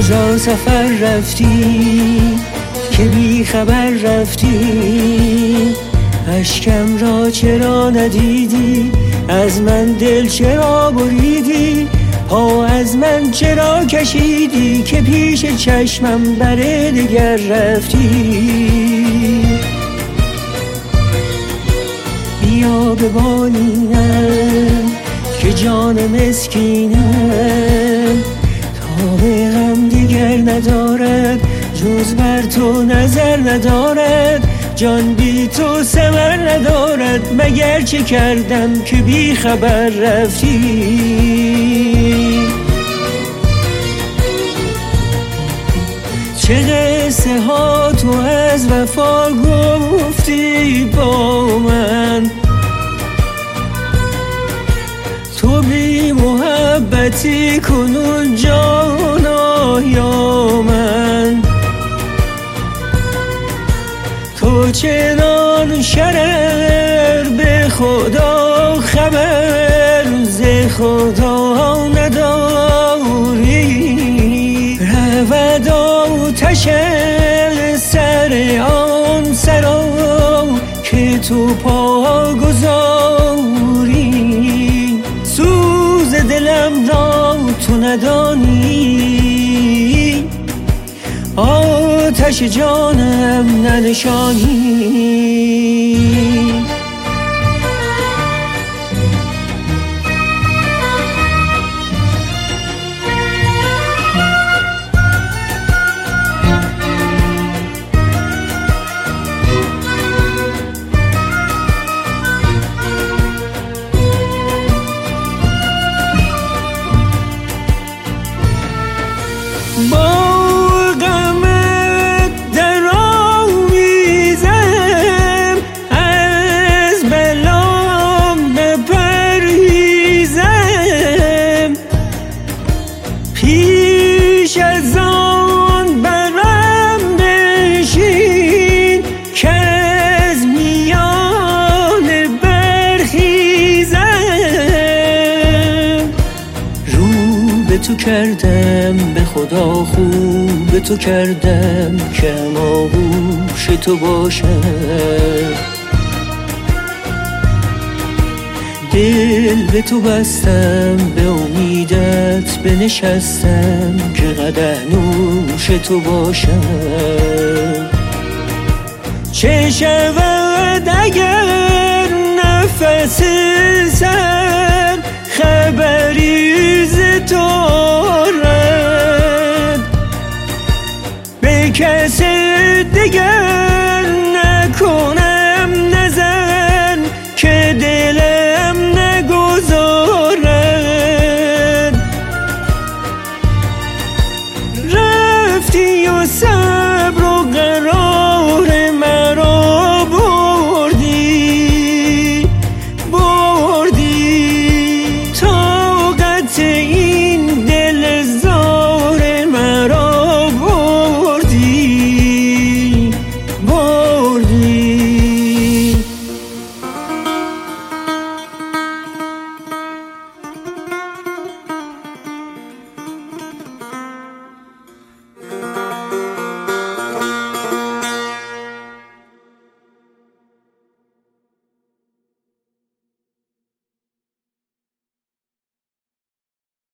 کجا سفر رفتی که بی خبر رفتی؟ اشکم را چرا ندیدی؟ از من دل چرا بریدی؟ پا از من چرا کشیدی که پیش چشمم بر دگر رفتی؟ بیا ببالینم که جان مسکینم، تا به غم دیگر ندارد جز بر تو نظر ندارد. جان بی تو ثمر ندارد، مگر چه کردم که بی خبر رفتی؟ چه قصه ها تو از وفا گفتی با من، تو بی محبتی کنون جانا یا من. تو چنان شرر به خدا خبر ز خدا نداری، رود آتش سر آن سرا که تو پا گذاری. سوز دلم را تو ندانی، آتش جانم ننشانی. پیش از آن برم بشین که از میان برخیزم. رو به تو کردم به خدا خوب به تو کردم که آغوش تو باشم. دل به تو بستم به امیدت بنشستم که قدح نوش تو باشم. چه شود اگر نفس سر خبری ز تو رد به کس دیگر